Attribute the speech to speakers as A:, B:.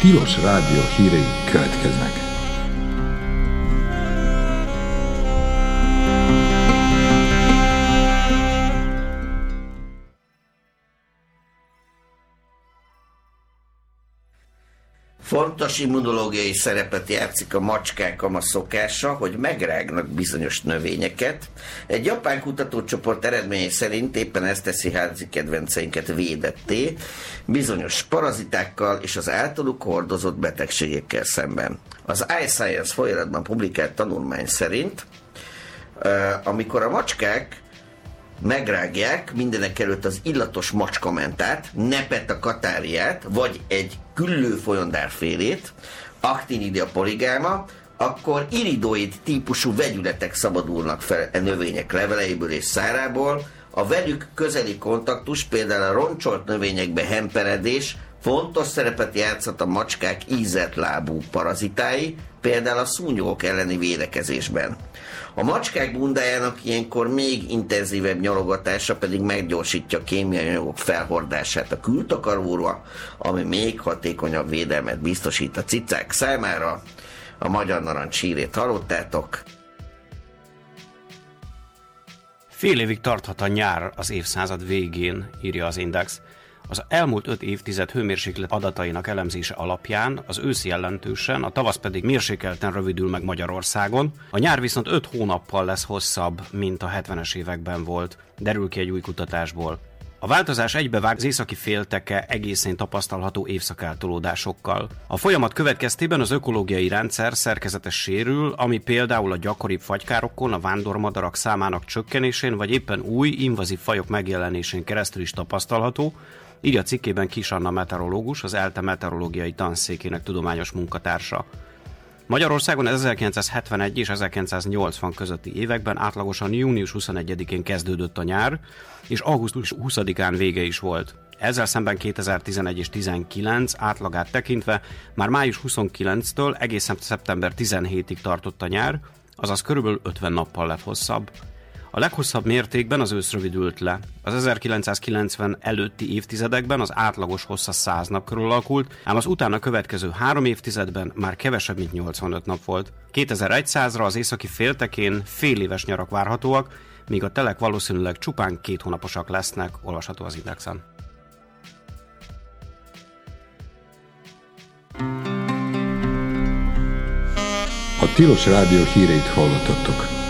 A: Tilos Rádió hírei következnek.
B: Fontos immunológiai szerepet játszik a macskákon a szokása, hogy megrágnak bizonyos növényeket. Egy japán kutatócsoport eredményei szerint éppen ezt teszi házi kedvenceinket védetté bizonyos parazitákkal és az általuk hordozott betegségekkel szemben. Az iScience folyamatban publikált tanulmány szerint, amikor a macskák megrágják mindenek előtt az illatos macskamentát, Nepeta catarrhát, vagy egy küllő folyondárfélét, Actinidia polygamma, akkor iridoid típusú vegyületek szabadulnak fel a növények leveleiből és szárából. A velük közeli kontaktus, például a roncsolt növényekbe hemperedés fontos szerepet játszhat a macskák ízett lábú parazitái, például a szúnyogok elleni védekezésben. A macskák bundájának ilyenkor még intenzívebb nyalogatása pedig meggyorsítja a kémiai anyagok felhordását a kültakaróra, ami még hatékonyabb védelmet biztosít a cicák számára. A magyar narancs hírét hallottátok.
C: Fél évig tarthat a nyár az évszázad végén, írja az Index. Az elmúlt 5 évtized hőmérséklet adatainak elemzése alapján az ősz jelentősen, a tavasz pedig mérsékelten rövidül meg Magyarországon. A nyár viszont 5 hónappal lesz hosszabb, mint a 70-es években volt, derül ki egy új kutatásból. A változás egybevág az északi félteke egészén tapasztalható évszakeltolódásokkal. A folyamat következtében az ökológiai rendszer szerkezete sérül, ami például a gyakoribb fagykárokon, a vándormadarak számának csökkenésén, vagy éppen új, invazív fajok megjelenésén keresztül is tapasztalható, így a cikkében Kis Anna meteorológus, az ELTE meteorológiai tanszékének tudományos munkatársa. Magyarországon 1971 és 1980 közötti években átlagosan június 21-én kezdődött a nyár, és augusztus 20-án vége is volt. Ezzel szemben 2011 és 19 átlagát tekintve már május 29-től egészen szeptember 17-ig tartott a nyár, azaz körülbelül 50 nappal lett hosszabb. A leghosszabb mértékben az ősz rövidült le. Az 1990 előtti évtizedekben az átlagos hossza 100 nap körül alakult, ám az utána következő 3 évtizedben már kevesebb, mint 85 nap volt. 2100-ra az északi féltekén féléves nyarak várhatóak, míg a telek valószínűleg csupán 2 hónaposak lesznek, olvasható az Indexen.
A: A Tilos Rádió híreit hallottatok.